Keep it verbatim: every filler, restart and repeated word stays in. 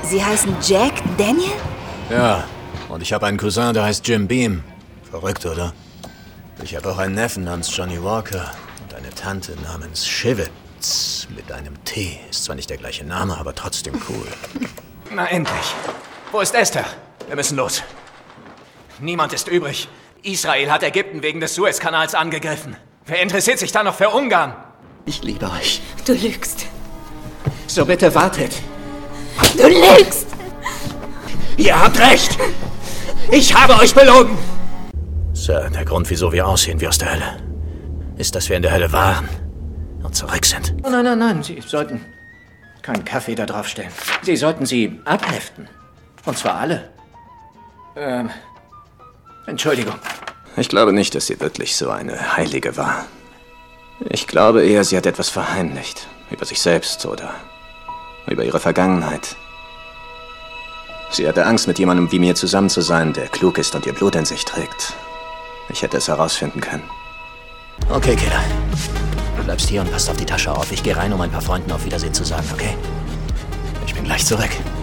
Sie heißen Jack Daniel? Ja, und ich habe einen Cousin, der heißt Jim Beam. Verrückt, oder? Ich habe auch einen Neffen namens Johnny Walker und eine Tante namens Shivitz mit einem T. Ist zwar nicht der gleiche Name, aber trotzdem cool. Na endlich. Wo ist Esther? Wir müssen los. Niemand ist übrig. Israel hat Ägypten wegen des Suezkanals angegriffen. Wer interessiert sich da noch für Ungarn? Ich liebe euch. Du lügst. So bitte wartet. Du lügst! Ihr habt recht. Ich habe euch belogen. Sir, der Grund, wieso wir aussehen wie aus der Hölle, ist, dass wir in der Hölle waren und zurück sind. Oh nein, nein, nein. Sie sollten keinen Kaffee da draufstellen. Sie sollten sie abheften. Und zwar alle. Ähm, Entschuldigung. Ich glaube nicht, dass sie wirklich so eine Heilige war. Ich glaube eher, sie hat etwas verheimlicht. Über sich selbst oder über ihre Vergangenheit. Sie hatte Angst, mit jemandem wie mir zusammen zu sein, der klug ist und ihr Blut in sich trägt. Ich hätte es herausfinden können. Okay, Killer. Du bleibst hier und passt auf die Tasche auf. Ich gehe rein, um ein paar Freunden auf Wiedersehen zu sagen, okay? Ich bin gleich zurück.